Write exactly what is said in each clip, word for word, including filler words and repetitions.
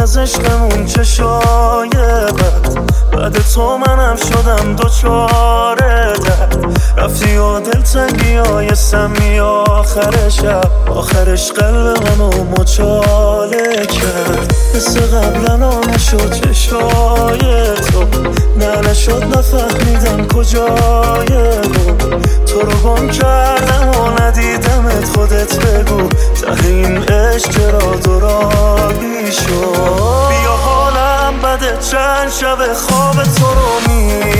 از عشقمون چشای بد، بعد تو منم شدم دوچاره درد. رفتی و دلتنگی های سمی آخر شب، آخرش قلب منو مچاله کرد. مثل قبلا نشد چشای تو، نه نشد نفهمیدم کجای بود. تو رو گم کردم و ندیدمت، خودت بگو ته این عشق چرا دورابی شد. بیا حالم بده چند شب خواب تو رو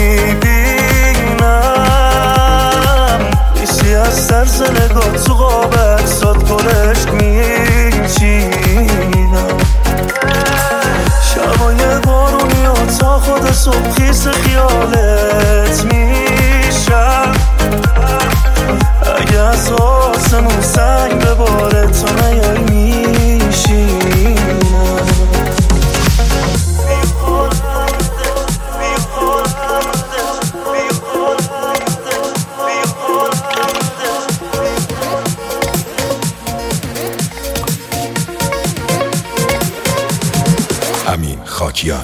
میبینم، بیسی از طرز نگاه تو قاب اکسات گلشت میچینم. شبای بارونی و تا خود صبح خیس خیالت میشم. اگه از آسمون سنگ بباره تو نیای میشینم. امین خاکیان.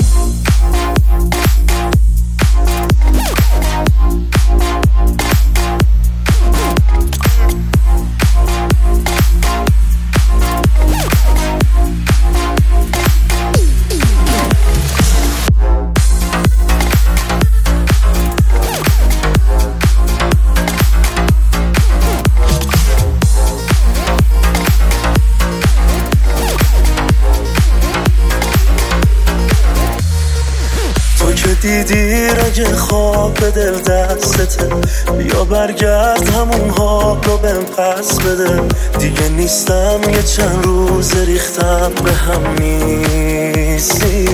دیدی رگ خواب به دل دستته، بیا برگرد همون حال رو بهم پس بده. دیگه نیستم یه چند روز ریختم به هم نیستی.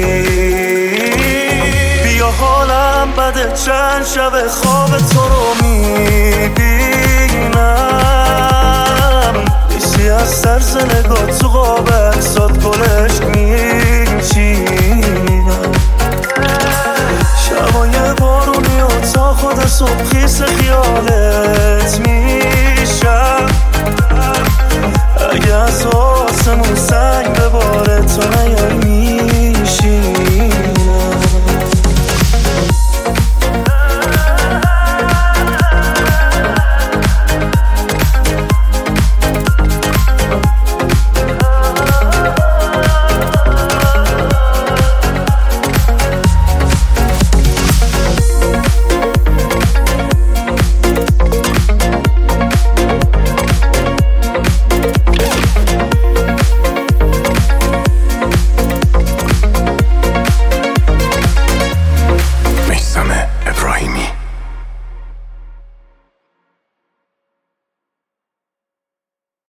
بیا حالم بده چند شب خواب تو رو میبینم، بیسی از طرز نگاه تو قاب اکسات گلشت میچینم. شبای بارونی و تا خود صبح خیس خیالت می